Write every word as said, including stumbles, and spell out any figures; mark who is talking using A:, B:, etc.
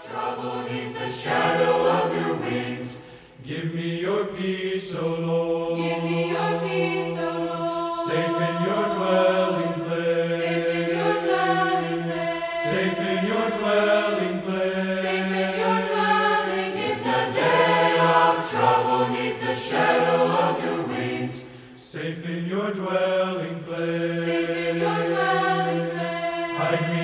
A: trouble 'neath the shadow of your wings.
B: Give me your peace, O Lord.
A: Give me your peace, O Lord.
B: Safe in your dwelling place.
A: Safe in your dwelling place.
B: Safe in your dwelling place.
A: Safe in your dwellings in the day of trouble 'neath the shadow of your wings.
B: Safe in your dwelling place.
A: Safe in your dwelling place.
B: Hide me